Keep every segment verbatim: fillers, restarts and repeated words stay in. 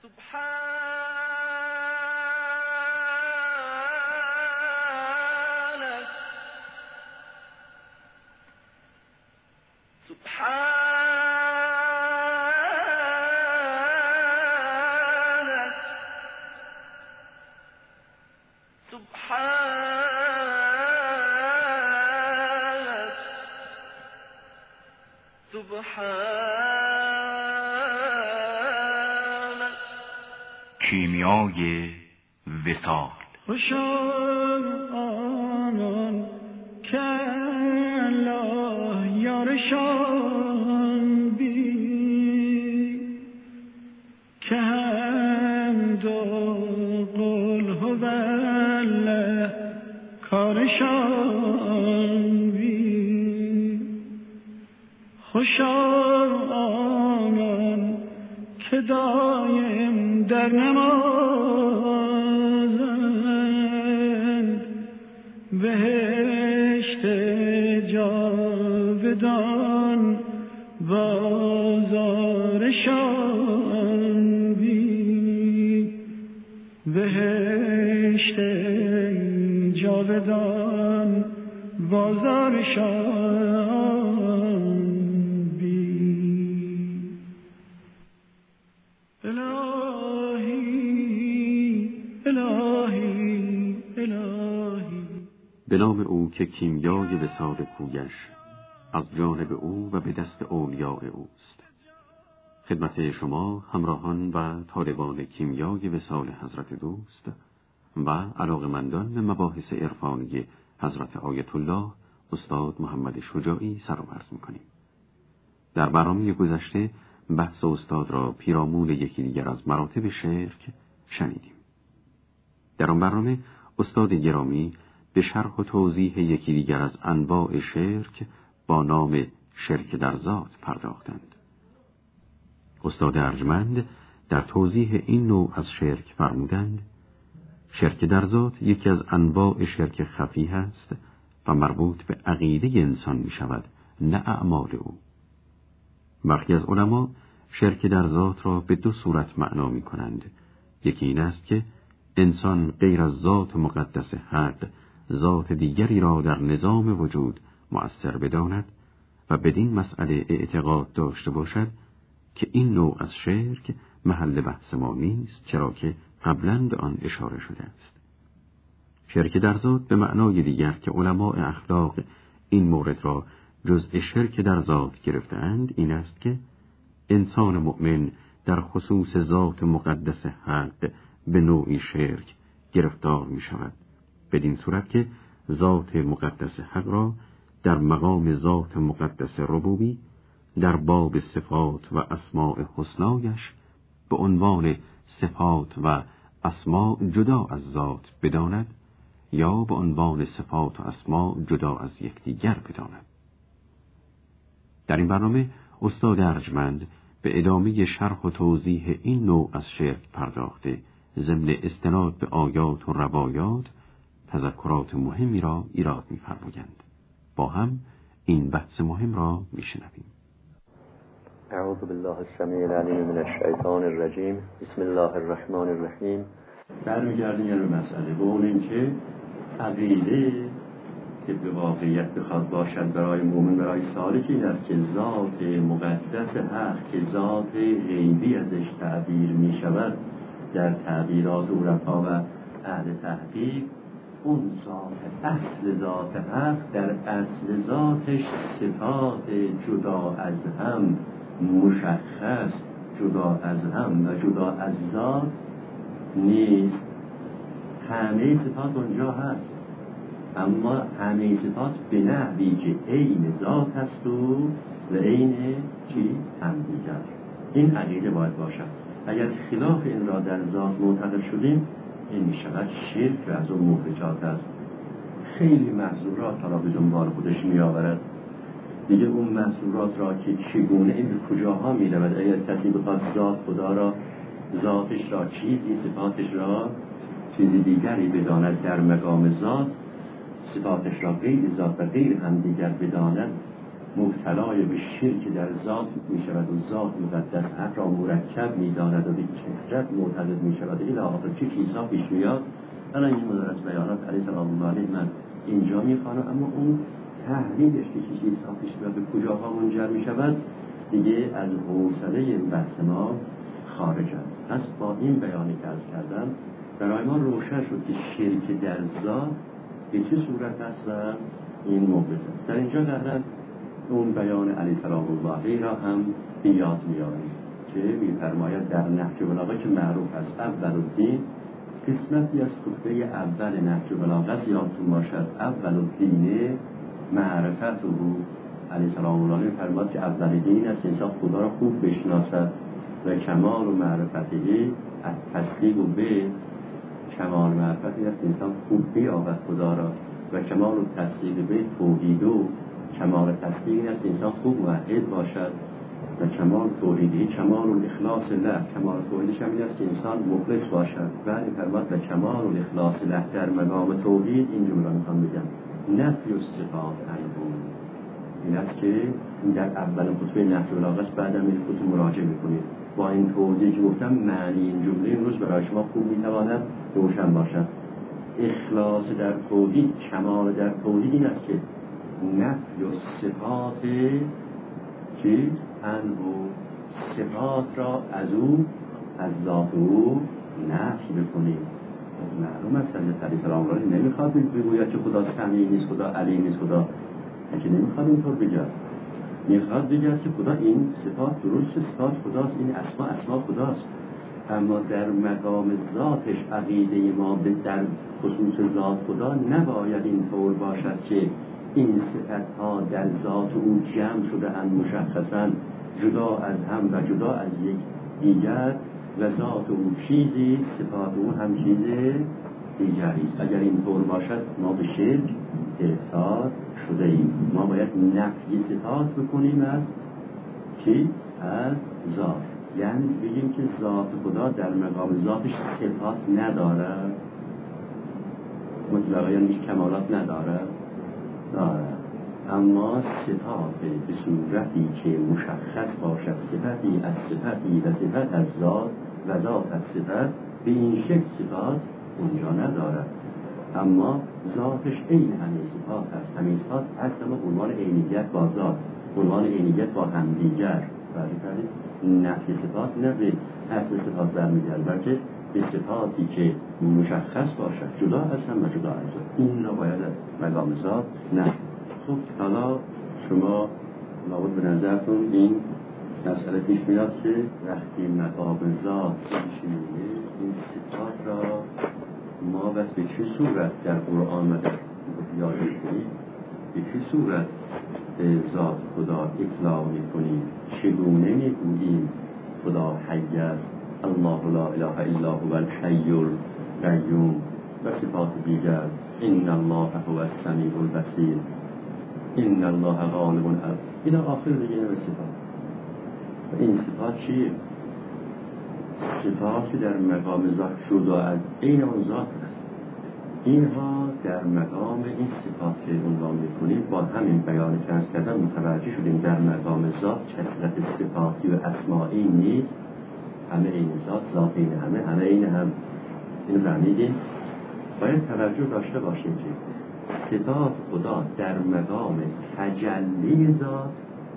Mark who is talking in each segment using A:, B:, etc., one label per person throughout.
A: کیمیای وصال.
B: خوشا آنان که الله یارشان بی که حمد و قل هو الله کارشان بی. خوشا آنان که دایم در نمازند بهشت جاودان بازارشان بی. بهشت جاودان بازارشان بی. الهی الهی الهی.
C: به نام او که کیمیای وصال کویش از جانب او و به دست اولیاء اوست. خدمت شما همراهان و طالبان کیمیای وصال حضرت دوست و علاقمندان به مباحث عرفانی حضرت آیت الله استاد محمد شجاعی سر و عرض می‌کنیم. در برنامه گذشته بحث استاد را پیرامون یکی دیگر از مراتب شرک شنیدیم. در آن برنامه استاد گرامی به شرح و توضیح یکی دیگر از انواع شرک با نام شرک در ذات پرداختند. استاد ارجمند در توضیح این نوع از شرک فرمودند: شرک در ذات یکی از انواع شرک خفی است و مربوط به عقیده انسان می شود، نه اعمال او. برخی از علما شرک در ذات را به دو صورت معنا می کنند. یکی این است که انسان غیر از ذات مقدس حق ذات دیگری را در نظام وجود مؤثر بداند و بدین مسئله اعتقاد داشته باشد که این نوع از شرک محل بحث ما نیست، چرا که قبلاً به آن اشاره شده است. شرک در ذات به معنای دیگر که علماء اخلاق این مورد را جزء شرک در ذات گرفتند این است که انسان مؤمن در خصوص ذات مقدس حق به نوعی شرک گرفتار می شود، بدین صورت که ذات مقدس حق را در مقام ذات مقدس ربوبی در باب صفات و اسماء حسنایش به عنوان صفات و اسماء جدا از ذات بداند یا به عنوان صفات و اسماء جدا از یکدیگر بداند. در این برنامه استاد ارجمند به ادامه شرح و توضیح این نوع از شرک پرداخته ضمن استناد به آیات و روایات تذکرات مهمی را ایراد می‌فرمایند. با هم این بحث مهم را می‌شنویم.
D: اعوذ بالله السمیع العلیم من الشیطان الرجیم. بسم الله الرحمن الرحیم.
E: برمیگردیم یه مسئله به اون این که عقیده که به واقعیت بخواد باشد برای مومن، برای سالک، این است که ذات مقدس حق که ذات غیبی ازش تعبیر می شود در تعبیرات عرفا و اهل تحقیق، اون ذات اصل ذات حق در اصل ذاتش صفات جدا از هم، مشخص جدا از هم و جدا از ذات نیست. همه صفات اونجا هست، اما همه صفات به نحوی که عین ذات هست و و عین چی؟ هم دیگر. این عقیده باید باشد. اگر خلاف این را در ذات معتقد شدیم این می شود شرک و از اون مخرجات است. خیلی محظورات را به دنبال خودش می آورد. دیگه اون محظورات را که چگونه این به کجاها می رود. اگر کسی بخواد ذات خدا را، ذاتش را چیزی، صفاتش را چیزی دیگری بداند در مقام ذات، صفاتش را غیر ذات و غیر هم دیگر بداند، مبتلای به شرک در ذات می شود و ذات مقدس حق را مرکب می داند و به کثرت معتقد می شود الی آخر چه چیزها پیش میاد. الان این مدار از بیانات علیه سلام الله علیه من اینجا می خوانم، اما اون تحلیلش که چه چیزها پیش میاد به کجاها منجر می شود دیگه از حوصله این بحث ما خارج است. پس با این بیانی که عرض کردم برای ما روشن شد که شرک در ذات به چه صورت است و این موقف است. در اینجا قرار اون بیان علیه سلام الله را هم بیاد میاریم که میفرماید در نهج بلاغه که معروف است اول الدین، قسمتی از خطبه اول نهج بلاغه یادتون باشد اول الدین معرفت او. علیه سلام الله میفرماید که اول دین است انسان خدا را خوب بشناسد و کمال و معرفتی از تصدیق و به کمال معرفتی است انسان خوب بیابد خدا را و کمال و تصدیق به توحید و کمال تصدیق است انسان خوب موحد باشد و کمال توحیدی کمال الاخلاص له، کمال توحیدش هم این است که انسان مخلص باشد. بعد فرمود و کمال الاخلاص له در مقام توحید این جمله را میخوام بگم نفی الصفات عنه. این است که در اول خطبه نهج بلاغه است، بعدم این خطبه مراجعه میکنید با این توضیحی که گفتم معنی این جمله امروز برای شما خوب میتواند روشن باشد. اخلاص در توحید، کمال در توحید این است که نفی و صفات چی؟ انو صفات را از او از ذات او نفی بکنیم. معلوم است حضرت علیه السلام را نمیخواد بگوید که خدا سمیع نیست، خدا علیم نیست، خدا که نمیخواد اینطور بگید. میخواد بگید که خدا این صفات درست صفات خداست، این اسما اسما خداست، اما در مقام ذاتش عقیده ما به در خصوص ذات خدا نباید اینطور باشد که این صفتها در ذات او جمع شده اند مشخصا جدا از هم و جدا از یک دیگر و ذات او چیزی صفات او هم چیز دیگری است. اگر اینطور باشد ما به شرک گرفتار شده ایم. ما باید نفی صفات بکنیم از چی؟ از ذات. یعنی بگیم که ذات خدا در مقام ذاتش صفات ندارد، مطلقا یعنی کمالات ندارد دارد، اما صفات به صورتی که مشخص باشد صفتی از صفتی و صفت از ذات و ذات از صفت به این شکل صفات اونجا ندارد، اما ذاتش این همین صفات است. همین صفات هست اما عنوان عینیت با ذات، عنوان عینیت با همدیگر. برای نفی صفات نه به اصل صفات برمیگرد بلکه به صفاتی که مشخص باشد جدا از هم و جدا از ذات. این را باید از مقام ذات نه. خب حالا شما لابد به نظرتون این مسئله پیش میاد که وقتی مقام ذات پیش میاد این صفات را ما بس به چه صورت در قرآن و در یاد میکنیم، به چه صورت به ذات خدا اطلاع میکنیم، چگونه میگوییم خدا حی است، الله لا اله الا هو الحی القیوم و صفات دیگر، ان الله هو السمیع البصیر، ان الله غالب الامر الى آخر دیگه صفات. و این صفات چیه؟ صفاتی در مقام ذات شده از این اون ذات است. اینها در مقام این صفات که عنوان میکنیم با همین بیان که عرض کردم متوجه شدیم در مقام ذات کثرت صفاتی و اسمائی نیست، همه این ذات، ذات این همه، همه این هم. اینو فهمیدیم؟ باید توجه داشته باشیم که صفات خدا در مقام تجلی ذات،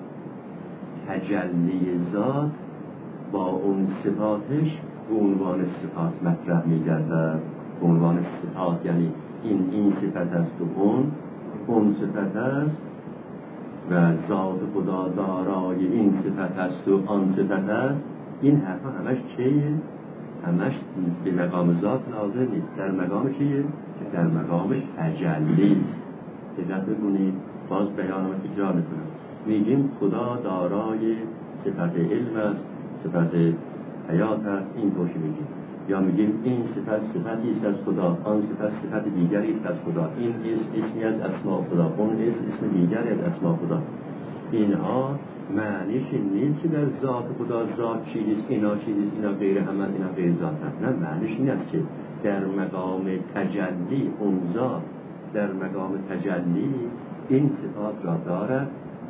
E: تجلی ذات با اون صفاتش به عنوان صفات مطرح می‌گردد. به عنوان صفات یعنی این این صفت است و اون اون صفت است و ذات خدا دارای این صفت است و آن صفت است. این حرفا همش چیه؟ همش به مقام ذات لازم نیست. در مقام چیه؟ در مقام تجلی. دقت بکنید، باز بیان رو تکرار میکنم. میگیم خدا دارای صفت علم است، صفت حیات است، این توشی میگیم. یا میگیم این صفت صفتی است از خدا، آن صفت صفت دیگری است از خدا، این اسم اسمی از اسماء خدا، اون اسم اسم دیگری از اسماء خدا. اینها معنیش نیست که در ذات خدا ذات چیزیست، اینا چیزیست، اینا غیر همه، اینا غیر ذات هست. نه، معنیش این است که در مقام تجلی اون ذات در مقام تجلی این صفات را دارد،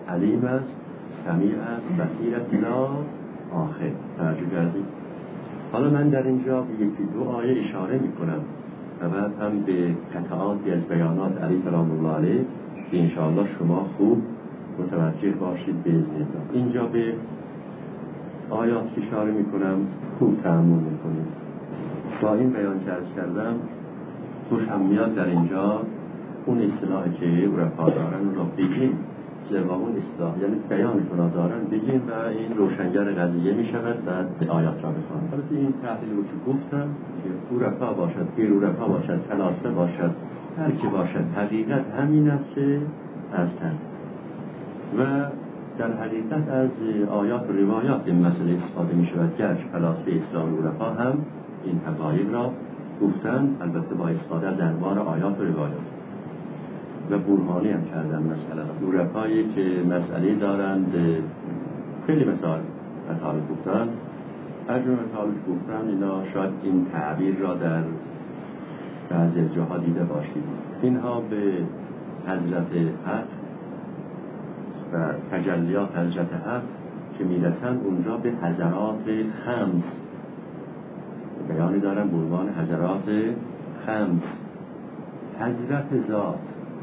E: علیم است، سمیع است، بصیر است الی آخر. توجه کردید؟ حالا من در اینجا به یکی دو آیه اشاره میکنم و بعد هم به قطعاتی از بیانات علی سلام الله علیه که انشاءالله شما خوب متوجه باشید باذن الله. اینجا به آیات اشاره میکنم، خوب تأمل میکنید. با این بیان که عرض کردم خوشم میاد در اینجا اون اصطلاحی که عرفا دارن اون را بگیم، که با اون اصطلاح یعنی بیانشون را دارن بگیم و این روشنگر قضیه میشود و آیات را بخوانم. البته این تحلیل رو که گفتم که عرفا باشد، غیر عرفا باشد، خلاصه باشد، هر که باشد، حقیقت همین است که هستند و در حقیقت از آیات و روایات این مسئله استفاده می شود. گرچه فلاسفه اسلام و عرفا هم این حقایق را گفتن، البته با استفاده از انواع آیات و روایات و برهانی هم کردن مسئله. عرفایی که مسئله دارند خیلی مثال مطالب گفتن، از جمله مطالب گفتن اینا شاید این تعبیر را در بعضی جاها دیده باشید. اینها به حضرت حق و تجلیات حضرت حق که میرسند اونجا به حضرات خمس بیانی دارن به عنوان حضرات خمس. حضرت ذات،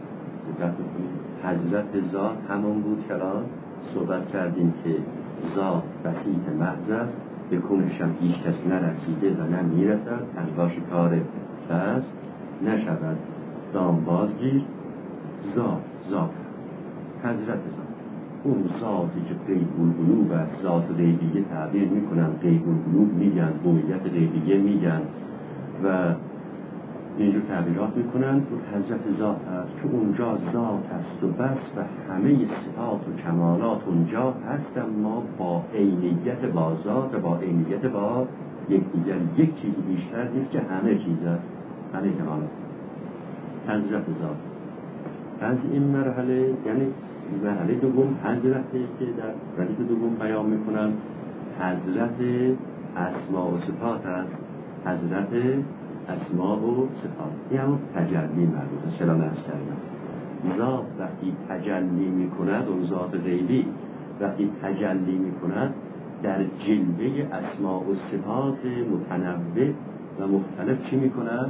E: حضرت ذات همون بود که الان صحبت کردیم که ذات بسیط محض است، به کنش هم هیچ کس نرسیده و نمیرسد، انگاش کار بس نشود دام بازگیر. ذات ذات حضرت ذات اون ذاتی که غیب القلوب است، ذات غیبیه تعبیر میکنن، غیب القلوب میگن، هویت غیبیه میگن و اینجور تعبیرات میکنن. اون حضرت ذات است که اونجا ذات است و بس و همه صفات و کمالات اونجا هست، اما با عینیت با ذات و با عینیت با یکدیگر، یک چیزی بیشتر نیست که همه چیز است، همه کمالات. حضرت ذات از این مرحله، یعنی مرحله دوم حضرتی که در ردیف دوم بیان میکنن حضرت اسماء و صفات است. حضرت اسماء و صفات این همون تجلی مربوط است. چرا نرس کردم ذات وقتی تجلی میکند، اون ذات غیبی وقتی تجلی میکند در جلوه اسماء و صفات متنوع و مختلف چی میکند؟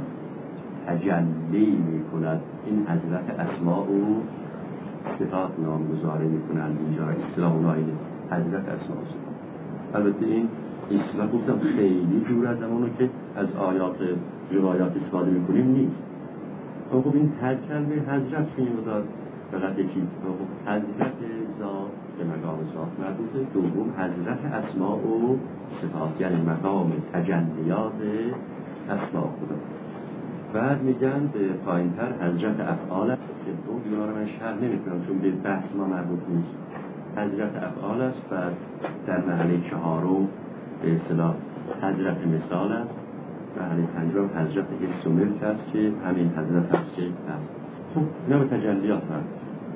E: تجلی میکند. این حضرت اسماء و صفات نامگذاری میکنند. اینجا اصطلاح اونایی حضرت اسماء و صفات. البته این اصطلاح گفتم خیلی دور از زمانو که از آیات روایات استفاده میکنیم نیست. خب این کلمه حضرت این مدار فقط یکی حضرت ذات به مقام ذات مربوطه. دوم حضرت اسماء و صفات یعنی مقام تجلیات اسماء خدا. بعد میگن به پایینتر حضرت افعال است. سوم اینا رو من شرح نمیکنم چون به بحث ما مربوط نیست. حضرت افعال است و در مرحله چهارم به اصطلاح حضرت مثال است. مرحله پنجم حضرت حس و ملک است که همین حضرت هست که هست. خب اینا به تجلیات مربوط.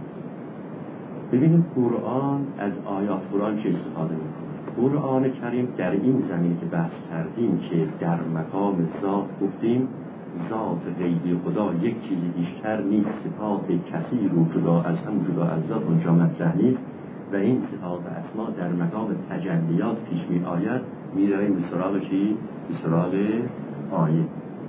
E: ببینیم قرآن از آیات قرآن چه استفاده میکنه. قرآن کریم در این زمینه که بحث کردیم که در مقام ذات گفتیم ذات غیبی خدا یک چیزی بیشتر نیست، صفات کثیر و جدا از هم جدا از ذات اونجا مطرح نیست و این صفات و اسما در مقام تجلیات پیش می آید. می رویم به سراغ چی؟ به سراغ آیه.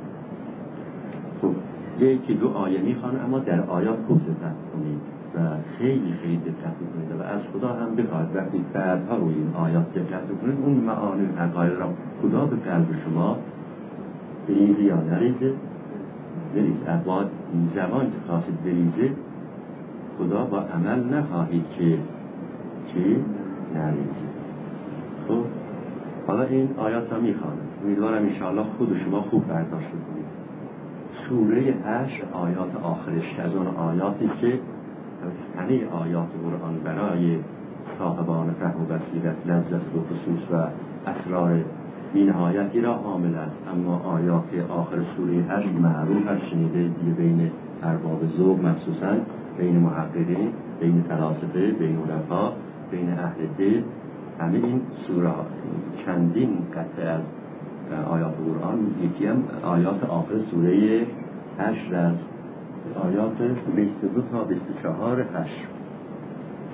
E: خب یکی دو آیه می خوان اما در آیات خوب دقت کنید و خیلی خیلی دقت کنید و از خدا هم بخواهد وقتی بعدها روی این آیات دقت کنید اون معانی حقایق را خدا به قلب شما بریزه یا نریزه بریزه. ابعاد زمان که خواستید بریزه خدا با عمل نخواهید که چی؟ نریزه. خب حالا این آیات را میخوانم، امیدوارم انشاءالله خود شما خوب برداشت کنید. سوره هشت آیات آخرش از اون آیاتی که همه آیات قرآن برای صاحبان فهم و بصیرت لذت و خصوص و اسرار بی‌نهایتی را حامل است، اما آیات آخر سوره هشت معروف است، شنیده دیگه بین ارباب ذوق مخصوصا بین محققین، بین فلاسفه، بین عرفا، بین اهل دل. همه این سوره چندین قطعه از آیات قرآن یکی هم آیات آخر سوره هشت است، آیات بیست و دو تا بیست و چهار هشت.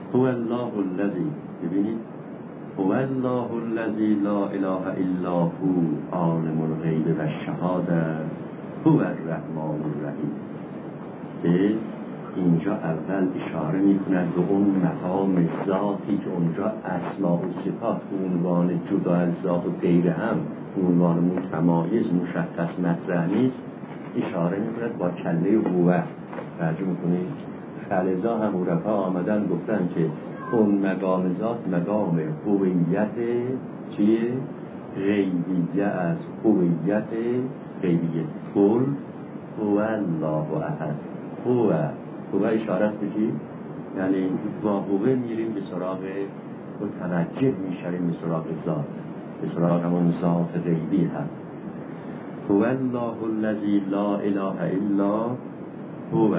E: هو الله الذی، ببینید هو الله الذی لا اله الا هو عالم الغیب و الشهاده هو الرحمن الرحیم. که اینجا اول اشاره می کند به اون مقام ذاتی که اونجا اسماء و صفات عنوان جدا از ذات و غیر هم عنوان متمایز مشخص مطرح نیست، اشاره می کند با کله هو. ترجمه کنید فلذا هم عرفا آمدن گفتن که اون مقام ذات مقام هویت چیه؟ غیبیه از هویت غیبیه. قل هو الله احد. هو هو اشارت بگی یعنی با هوه میریم به سراغ متوجه میشیم به سراغ ذات، به سراغ همون ذات غیبی هم. هو الله الذی لا اله الا هو.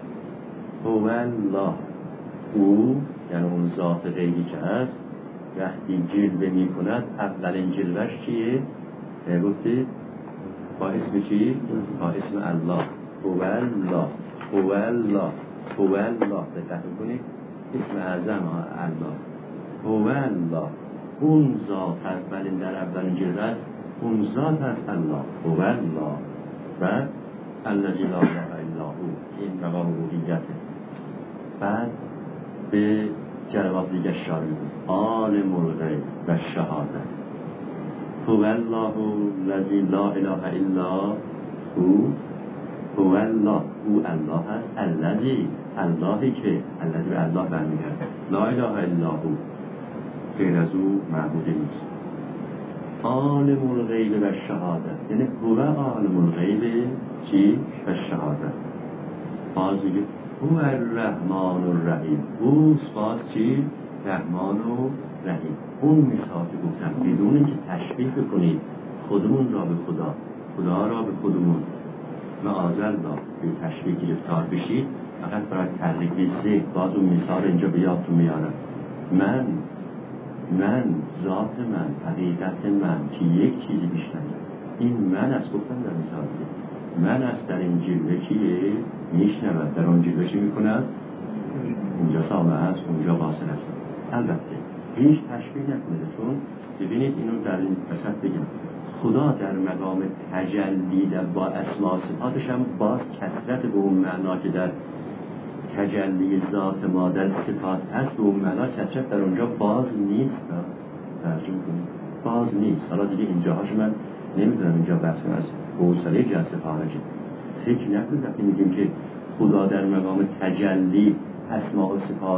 E: هو الله، او یعنی اون ذات غیبی که هست وقتی جلوه می کند اولین جلوش چیه؟ گفتید با اسم چی؟ با اسم الله. هو الله، هو الله، هو الله. دقت کنید اسم اعظم الله. هو الله، اون ذات اولین در اولین جلوه است، اون ذات است الله. هو الله و الذی لا اله الا هو، این مقام ربوبیته. بعد به جلوات دیگه اشاره می‌کنه عالم الغیب و شهاده. هو الله الذی لا اله الا هو. هو الله، او الله هست. الذی، اللهی که الذی به الله برمیگرده. لا اله الا هو، غیر از او معبودی نیست. عالم الغیب و شهاده، یعنی هو عالم الغیب چی؟ و شهاده. باز میگه هو الرحمن الرحیم، اوست باز چی؟ رحمان و رحیم. اون مثال که گفتم بدون اینکه تشبیه بکنید خودمون را به خدا، خدا را به خودمون، معاذ الله به تشبیه گرفتار بشید، فقط برای تقریبی ذهن باز اون مثال اینجا به یادتون میارم. من من ذات من، حقیقت من که یک چیزی بیشتر، این من است. گفتم در مثال من است در این جلوه کیه؟ میشنود. در اون جلوه چی میکند؟ اینجا سامع است، اونجا واصل است. البته هیچ تشبیه نکنید، چون ببینید اینو در این وسط بگم خدا در مقام تجلی در با اسماء صفاتش هم باز کثرت به اون معنا که در تجلی ذات ما در صفات هست به اون معنا کثرت در اونجا باز نیست. ترجمه کنید باز نیست. حالا دیگه اینجاهاش من نمیدونم، اینجا بحث از حوصله جلسه خارجی. فکر نکنید وقتی میگیم که خدا در مقام تجلی اسماء و صفات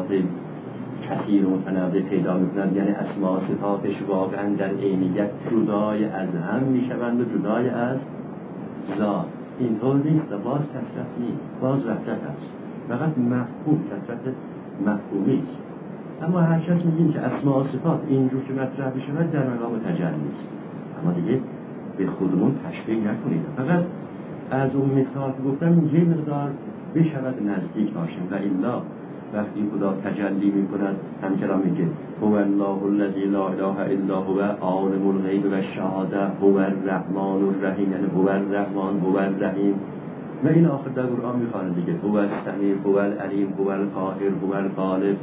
E: کثیر و متنوع پیدا میکنند، یعنی اسماء و صفاتش واقعا در عینیت جدای از هم میشوند و جدای از ذات. اینطور نیست و باز کثرت نیست، باز وحدت است، فقط مفهوم کثرت مفهومی است. اما هر کس میگیم که اسماء و صفات اینجور که مطرح بشود در مقام تجلی است. اما دیگه به خودمون تشبیه نکنید، فقط از اون مثال که گفتم یه مقدار بشود نزدیک باشیم. و الا وقتی خدا تجلی میکند هم کلام میگه هو الله الذی لا اله الا هو عالم الغیب و الشهاده هو الرحمن الرحیم، یعنی هو الرحمن هو الرحیم. و این آخر در قرآن میخوانه دیگه هو السمیع هو العلیم هو القاهر هو الغالب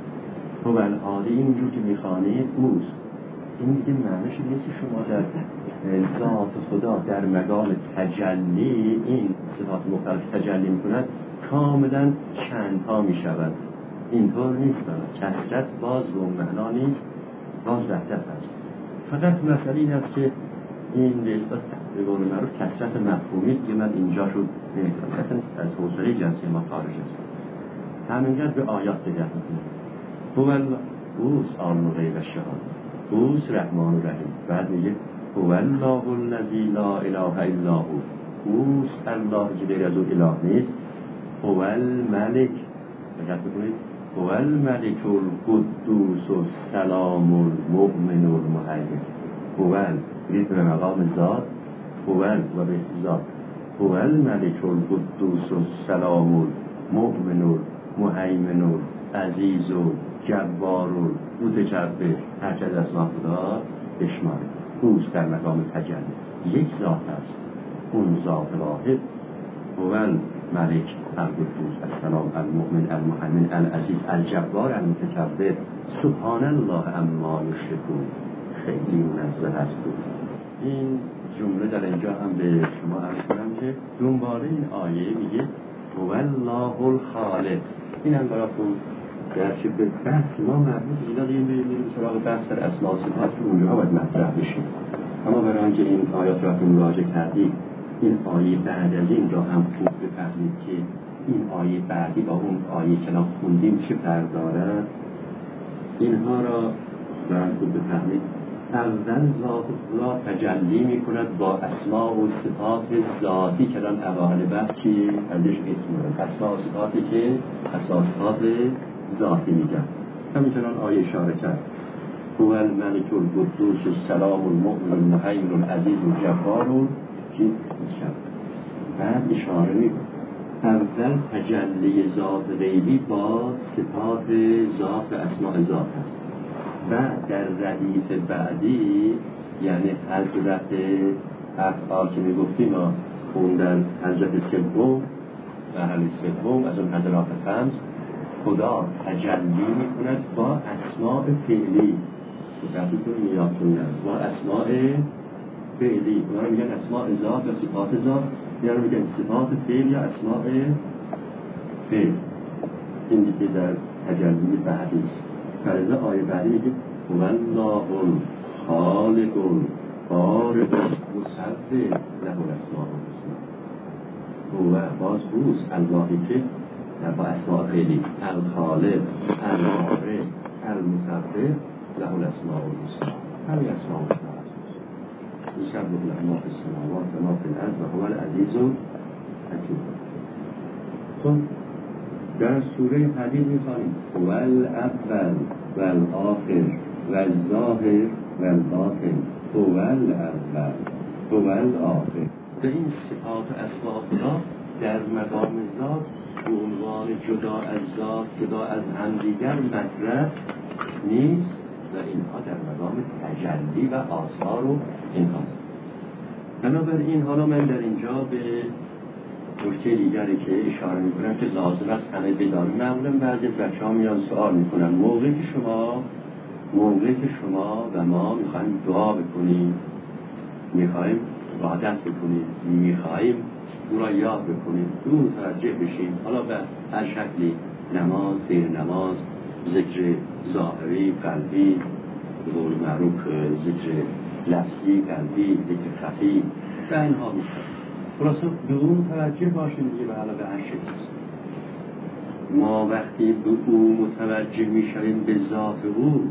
E: هو الهادی. اینجور که میخوانید اوست. این دیگه معنیش نیست شما در ذات خدا در مقام تجلی این صفات مختلف تجلی میکند کاملا چندها میشود. اینطور نیست. کثرت باز به اون معنا نیست، باز وحدت هست. فقط مسئله این است که این به اصطلاح به قول معروف کثرت مفهومی که من اینجا شد نمیتونم، اصلا از حوصله جنسی ما خارج است. همینقدر به آیات دقت میکنیم. هو اوست عالم الغیب و شهاده، اوست رحمان و رحیم. بعد میگه هو الله الذی لا اله الا هو، اوست الله که غیر از او اله نیست. هو الملک، دقت بکنید هو الملک القدوس السلام المؤمن المهیمن. هو برید به مقام ذات، هو و به ذات هو الملک القدوس السلام المؤمن المهیمن عزیز و جبار و متجبر، هر چه از اسماء خدا بشماره. اوست در مقام تجلی، یک ذات است، اون ذات واحد هو الملک القدوس السلام المؤمن المهیمن العزیز الجبار المتکبر سبحان الله عما یشرکون، خیلی منزه هست. این جمله در اینجا هم به شما عرض کنم که دنباله این آیه میگه هو الله الخالق. این هم براتون گرچه به بحث ما مربوط اینا دیگه میریم سراغ بحث در اسماء و صفات که اونجا باید مطرح بشه، اما برای اینکه این آیات را که مراجعه کردید این آیه بعد از این را هم خوب بفهمید که این آیه بعدی با اون آیه که الان خوندیم چه فرق دارد، اینها را باید خوب بفهمید. اول ذات خدا تجلی می کند با اسماء و صفات ذاتی که الان اوائل بحث چی ازش اسم اسماء و صفاتی که اساسات ذاتی میگن. همینطور آیه اشاره کرد هو الملک القدوس السلام المؤمن المهیمن العزیز الجبار چی میشن. بعد اشاره می اول تجلی ذات غیبی با صفات ذات و اسماء ذات هست. بعد در ردیف بعدی یعنی حضرت افعال که میگفتیم ما خوندن حضرت سوم و حضرت سوم از اون حضرات خمس خدا تجلی میکند با اسماء فعلی بقیتون میادتون هست با اسماء فعلی. اونا رو میگن اسماء ذات و صفات ذات، یا رو میگن صفات فعل یا اسماء فعل. این دیگه در تجلی بعدی است. فرض آیه بعدی میگه هو الله خالق بارئ مصور له الاسماء الحسنی. هو باز اوست اللهی که با اسماء فعلی الخالق البارئ المصور له الاسماء الحسنی. همین اسماء الحسنی یسبح له ما فی السماوات و ما فی الارض و هو العزیز الحکیم. خب در سوره حدید میخوانیم هو الاول و الاخر و الظاهر و الباطن هو الاول هو الاخر. به این صفات و اسماء خدا در مقام ذات به عنوان جدا از ذات جدا از همدیگر مطرح نیست و اینها در مقام تجلی و آثار و اینهاست. بنابراین حالا من در اینجا به نکته دیگری که اشاره میکنم که لازم است همه بدانیم. معمولا بعضی از بچه ها میان سوال میکنن موقعی که شما موقعی که شما و ما میخوایم دعا بکنیم، میخوایم عبادت بکنیم، میخوایم او را یاد بکنیم، او متوجه بشیم، حالا به هر شکلی نماز، غیر نماز، ذکر ظاهری قلبی، به قول معروف ذکر لفظی قلبی، ذکر خفی و اینها میشه. خلاصه به اون توجه باشیم دیگه و حالا به هر شکل است. ما وقتی به او متوجه میشویم به ذات او،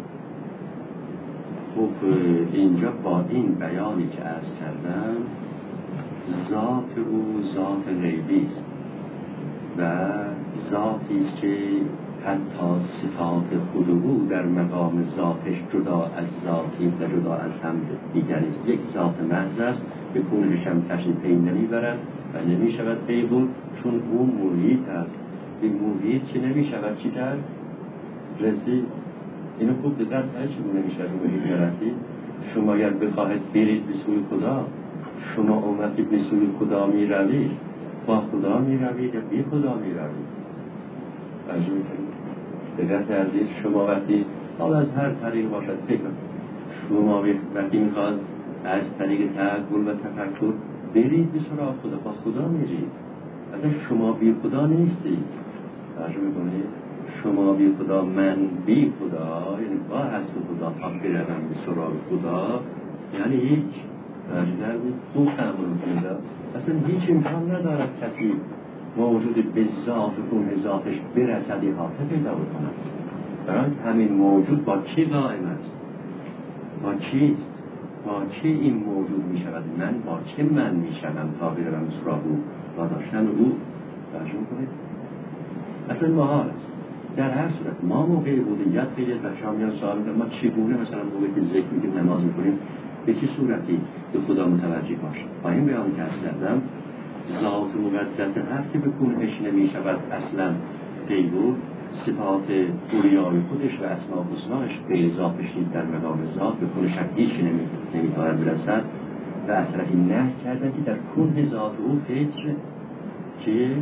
E: خب اینجا با این بیانی که عرض کردم ذات او ذات غیبی است و ذاتی است که حتی صفات خود او در مقام ذاتش جدا از ذاتی و جدا از هم دیگری است. یک ذات محض است به کونش هم کسی پی نمیبرد و نمی شود پی بود چون اون محیط است. این محیط که نمی شود چی کرد؟ رسید. اینو خوب دقت کنید چگونه نمی شود محیط برسید. شما اگر بخواهید برید به سوی خدا، شما اومدید به سوی خدا می روید، با خدا می روید یا بی خدا می روید. توجه می‌کنید؟ دقت کردید شما وقتی حالا از هر طریق باشد فکر شما وقتی میخواد از طریق تعقل و تفکر برید به سراغ خدا، با خدا میرید. اصلا شما بی خدا نیستید. توجه می‌کنید؟ شما بی خدا، من بی خدا، یعنی با هست خدا تا بروم به سراغ خدا، یعنی هیچ توجه خوب تعامل کنید. اصلا هیچ امکان ندارد کسی موجود به ذات و اون ذاتش برسد احاطه پیدا بکند. برای همین موجود با چی قائم است؟ با چیست؟ با چی این موجود می شود؟ من با چه من می شدم تا بروم سراغ او با داشتن او؟ توجه کنید؟ اصلا محال است. در هر صورت ما موقع عبودیت خیلی از بچه‌ها میان سوال میکنن ما چگونه مثلا موقعی که ذکر میکنیم نماز میکنیم به چه صورتی به خدا متوجه باشیم؟ با این بیان که کردم ذات مقدس هر که به کونش نمی شود اصلا غیبو، صفات اولیای خودش و اسماء حسناش به ذاتش نیست در مقام ذات به کونش هیچ نمی نمیتواند برسد و از طرفی نه کردن که در کون ذات او فکر که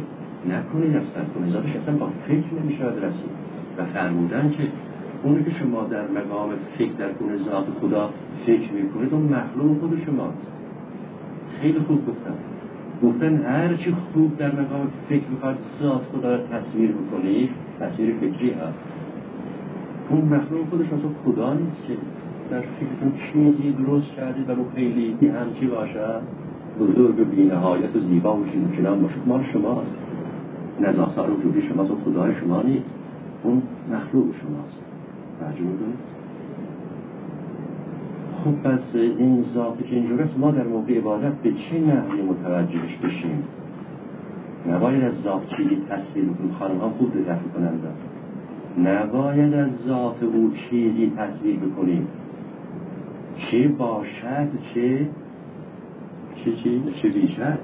E: نکنید از کن ذاتش اصلا با فکر نمی شود رسید. و فرمودن که اونی که شما در مقام فکر در کن ذات خدا فکر می کنید اون مخلوق خود شماست. خیلی خوب گفتم. گفتن هر چی خوب در مقام فکر میخواد ذات خدا را تصویر بکنید، تصویر فکری هست. اون مخلوق خودش اصلا خدا نیست که در فکرتون چیزی درست کردید و رو خیلی که همچی باشد بزرگ و بی‌نهایت و زیبا و شیرین باشد، مال شماست. نزاسار و جوری شماست و خدای شما نیست، اون مخلوق شماست. توجه می‌کنید؟ خب پس این ذاتی که اینجور است ما در موقع عبادت به چه نحوی متوجهش بشیم؟ نباید از ذات چیزی تصویر بکنیم. خانم ها خوب دقت کنند، نباید از ذات او چیزی تصویر بکنیم، چه باشد چه چه چی چه بیشد.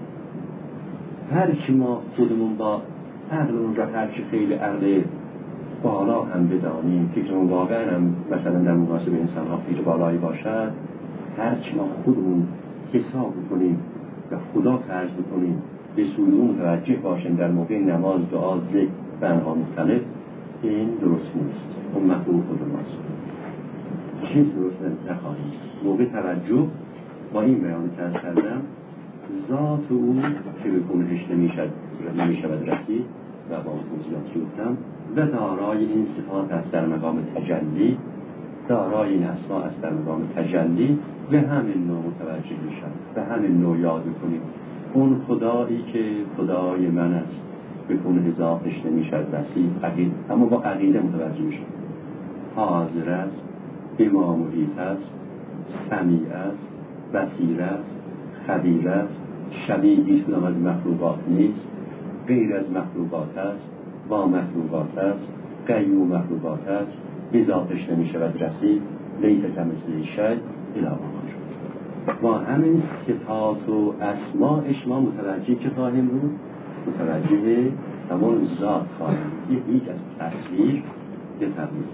E: هر کی ما خودمون با عقلمون را هر چی خیلی عقل بالا هم بدانیم، فکرمون واقعا هم مثلا در مناسب انسان ها فکر بالایی باشد، هر چی ما خودمون حساب بکنیم و خدا فرض بکنیم به سوی اون متوجه باشیم در موقع نماز، دعا، ذکر و انواع مختلف، این درست نیست. اون مخلوق خود ماست، چیز درست نخواهیم. موقع توجه با این بیان که کردم، ذات او که به کنهش نمیشد نمیشود رسید و با اون توضیحات که گفتم و دارای این صفات است در مقام تجلی، دارای این اسما است در مقام تجلی، به همین نوع متوجه میشن، به همین نوع یاد کنیم اون خدایی که خدای من است به کنه ذاتش نمیشد رسید، عقید اما با عقیده متوجه میشن. حاضر است، به ما محیط است، سمیع است، بصیر است، خبیر است، شبیه هیچ کدام از مخلوقات نیست، غیر از مخلوقات است، با مخلوقات است، قیوم مخلوقات است، به ذاتش نمیشود رسید، لیس کمثله شیء الی آخر. با همین صفات و اسماءش ما متوجه که خواهیم بود، متوجه همون ذات خواهیم بود. هیچ از تصویر یه تقلیص.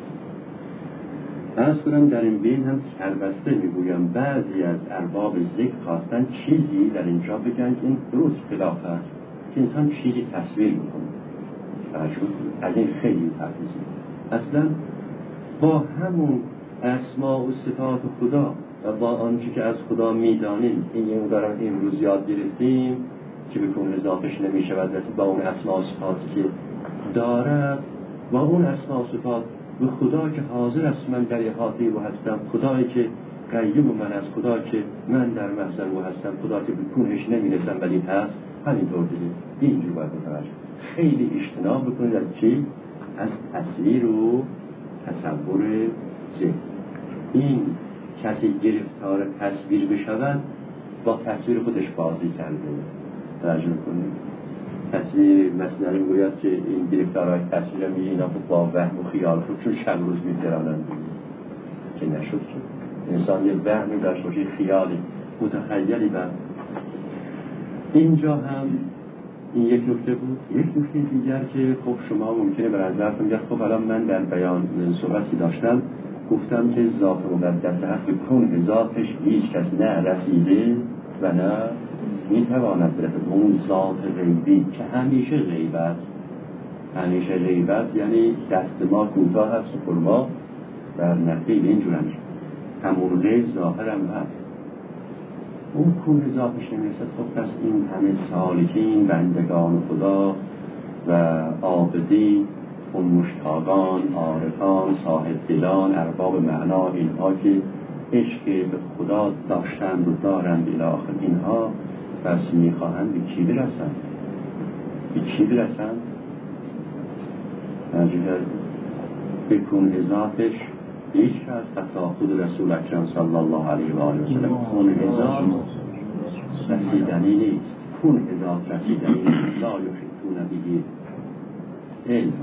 E: از کنم در این بین هم سربسته میگویم بعضی از ارباب ذکر خواستن چیزی در اینجا بگن که این درست خلاف است که انسان چیزی تصویر میکنه. از این خیلی تقلیصی. اصلا با همون اسما و صفات خدا و با آنچه که از خدا میدانیم، این یه مدارم امروز یاد گرفتیم که به کنه ذاتش نمیشود رسید، با اون اسما و صفاتی که دارد، با اون اسما و صفات و خدا که حاضر است من در احاطه او هستم، خدایی که قیوم من است، خدا که من در محضر او هستم، خدا که به کنهش نمیرسم ولی هست، همینطور دیگه. اینجور باید متوجه خیلی اجتناب بکنید از چی؟ از تصویر و تصور ذهن. این کسی گرفتار تصویر بشود با تصویر خودش بازی کرده. توجه کنید. تصویر مثلا میگوید که این گرفتارهای تصویر میگه اینا با وهم و خیال خود چون شب روز میگرانند که نشد که انسان یه وهمی داشت باشه، خیالی متخیلی. و اینجا هم این یک نکته بود. یک نکته دیگر که خب شما ممکنه به نظرتون بیاد خب الان من در بیان صحبتی داشتم گفتم که ذات مقدس حق به کنه ذاتش هیچ کس نه رسیده و نه میتواند برسد. اون ذات غیبی که همیشه غیب است، همیشه غیب است، یعنی دست ما کوتاه هست و ما در نقیل اینجور همیشه همون غیب ظاهر هم هست. اون کنه ذاتش نمیرسد. خب پس این همه سالکین بندگان خدا و عابدین، اون مشتاقان، عارفان، صاحب دلان، ارباب معنا، اینها که عشق به خدا داشتند و دارند الی آخر، اینها پس میخواهند به چی برسند؟ به چی برسند؟ به کنه ذاتش هیچ کس حتی خود رسول اکرم صلی الله علیه و آله و سلم کنه ذات رسیدنی نیست. کنه ذات رسیدنی نیست. لا یحیطون به علم.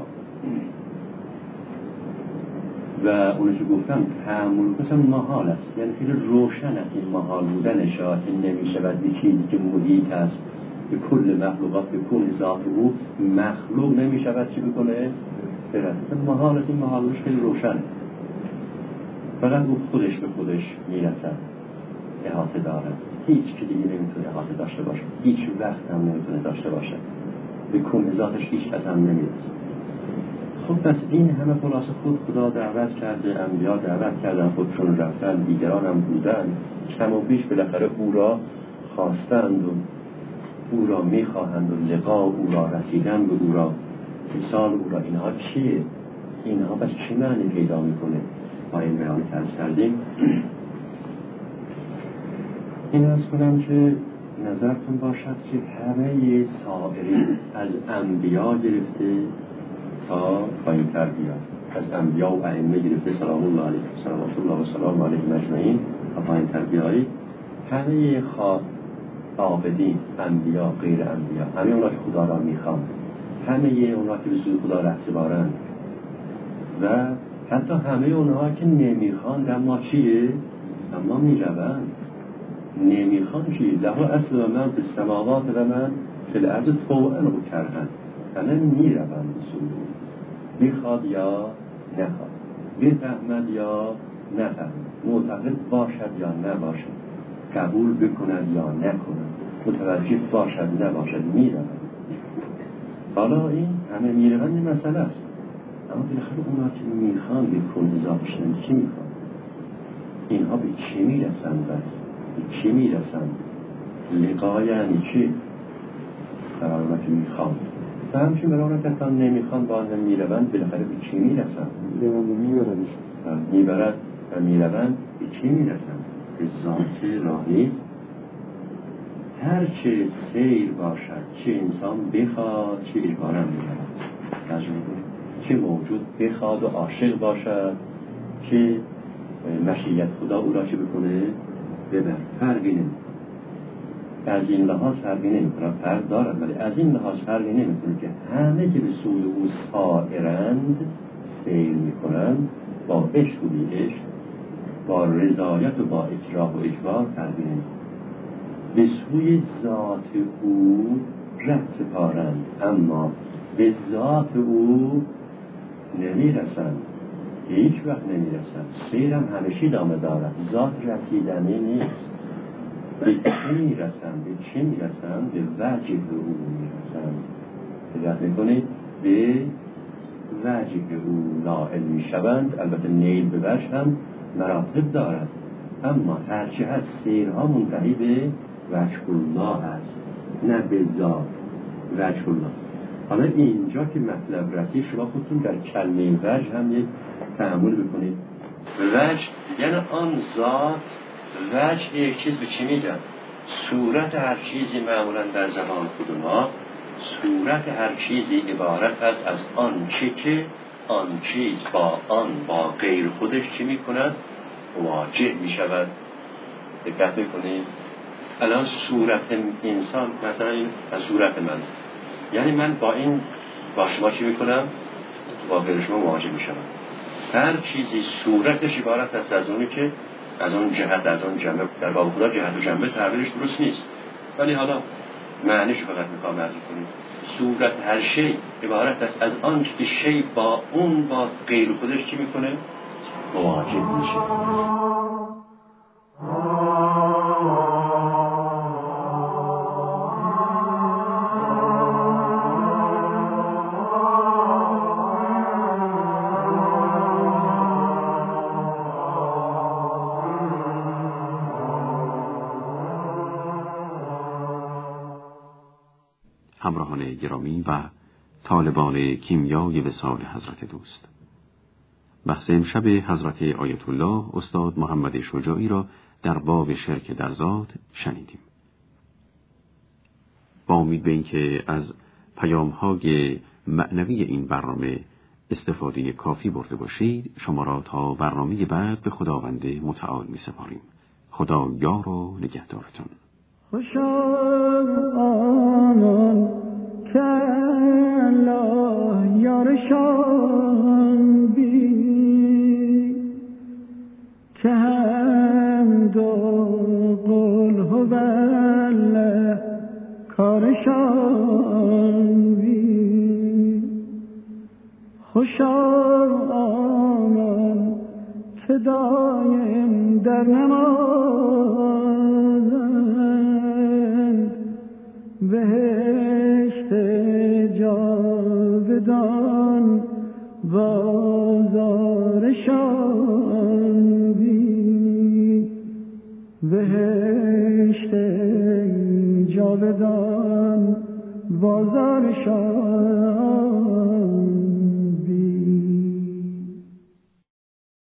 E: و اونو که گفتم تأمل مثلا محال است، یعنی خیلی روشن است این محال بودنش، این نمیشود به چیزی که محیط است به کل مخلوقات به کل ذات او مخلوق نمیشود چی بکنه؟ برسه. محال است، این محالش خیلی روشن، فقط او خودش به خودش میرسد، احاطه دارد. هیچ که دیگه نمیتونه احاطه داشته باشه، هیچ وقت هم نمیتونه داشته باشه. به کون ذاتش هیچ قدم نمیرسه. خب پس این همه خلاصه خود خدا دعوت کرده، انبیا دعوت کردن، خودشون رفتن، دیگران هم بودن، کم و بیش بالاخره او را خواستند و او را میخواهند و لقا او را رسیدن به او را، مثال او را. اینها چیه؟ اینها بس چه معنی پیدا میکنه؟ با این بیان ترس کردیم. این از کنم که نظرتون باشد که همه سائرین از انبیا گرفته تا پایین تر بیاد، از انبیا و ائمه گرفته سلام الله علیه صلوات الله و سلام علیهم اجمعین تا پایین تر بیایی، همه خواه عابدین، انبیا، غیر انبیا، همه اونا که خدا را میخوان، همه اونا که به سوی خدا رهسپارند و حتی همه اونها که نمیخوان اما چیه؟ اما میروند. نمیخوان چیه؟ له اصل و من به سماوات و من فی الارض طوعا و کرها، همه میروند به سوی او، میخواد یا نخواد، بفهمد یا نفهمد، معتقد باشد یا نباشد، قبول بکند یا نکند، متوجه باشد نباشد، میروند. حالا این همه میروند این مسئله است، اما بالاخره اونا که میخوان به کل اضافه شدن چی میخوان؟ اینها به چی میرسند؟ بس به چی میرسند؟ لقا یعنی چی؟ برای اونا که میخوان و همچین برای اونا که تا نمیخوان با هم میروند بالاخره به چی میرسند؟ میبرد و میروند به چی میرسند؟ به ذات راهی. هر چه سیر باشد، چه انسان بخواد چه اجبارم میرود، تجربه چه موجود بخواد و عاشق باشد که مشیت خدا او را چه بکنه ببر، فرقی نمی کنه. از این لحاظ فرقی نمی کنه، فرق دارد ولی از این لحاظ فرقی نمی کنه که همه که به سوی او سائرند، سیر می کنند، با عشق و بی عشق، با رضایت و با اکراه و اجبار فرقی نمی کنه. به سوی ذات او ره سپارند اما به ذات او نمیرسند، هیچ وقت نمیرسند. سیرم همیشه ادامه دارد، ذات رسیدنی نیست. به چی میرسند؟ به چی میرسند؟ به وجه او میرسند. دقت میکنید؟ به وجه او نائل میشوند. البته نیل به وجه هم مراتب دارد، اما هرچی هست سیرها منتهی به وجه الله هست، نه به ذات وجه الله. حالا اینجا که مطلب رسید شما خودتون در کلمه وجه هم یک تأمل بکنید. وجه یعنی آن ذات. وجه یک چیز به چی میگن؟ صورت هر چیزی معمولا در زبان خود ما صورت هر چیزی عبارت است از آن چی که آن چیز با آن با غیر خودش چی میکند؟ واجه میشود. دقت میکنید؟ الان صورت انسان مثلا این از صورت من، یعنی من با این با شما چی میکنم؟ با غیر شما مواجه میشم. هر چیزی صورتش عبارت است از اونی که از اون جهت از اون جنبه. در باب خدا جهت و جنبه تعبیرش درست نیست، ولی حالا معنیش فقط میخوام عرض کنیم. صورت هر شی عبارت است از آن که شی با اون با غیر خودش چی میکنه؟ مواجه میشه.
C: همراهان گرامی و طالبان کیمیای وصال حضرت دوست، بحث امشب حضرت آیت الله استاد محمد شجاعی را در باب شرک در ذات شنیدیم. با امید به اینکه از پیام‌های معنوی این برنامه استفاده کافی برده باشید، شما را تا برنامه بعد به خداوند متعال می‌سپاریم. خدا یار و نگهدارتان.
B: خوشا آنان که الله یارشان بی که هم دو قل هوله کارشان بی. خوشا آنان که دایم در نمازند بهشت جاودان بازار شاه